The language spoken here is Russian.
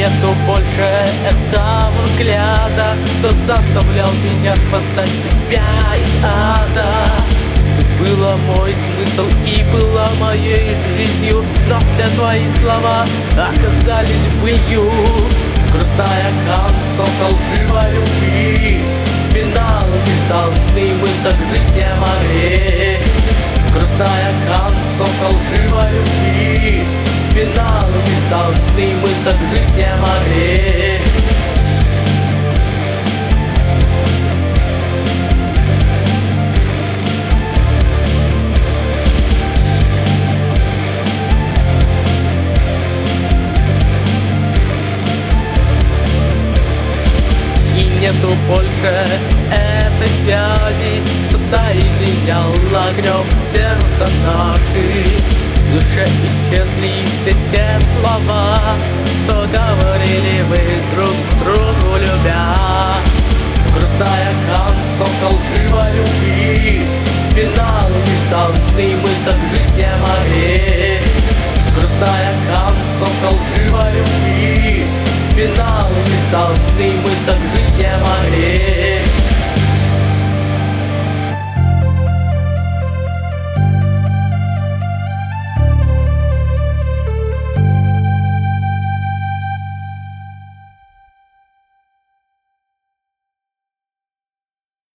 нету больше этого взгляда, что заставлял меня спасать тебя из ада. Ты была мой смысл и была моей жизнью, но все твои слова оказались былью. Грустная концовка лживой любви, финал нежданный, мы так жить не могли. Грустная концовка лживой любви, финал нежданный, мы так жить не могли. Нету больше этой связи, что соединяла огнем сердца наши. В душе исчезли все те слова, что говорили вы друг другу любя. Грустная концовка лживой любви, финал нежданный, мы так жить не могли. Грустная концовка лживой любви, финал нежданный, мы так жить не могли.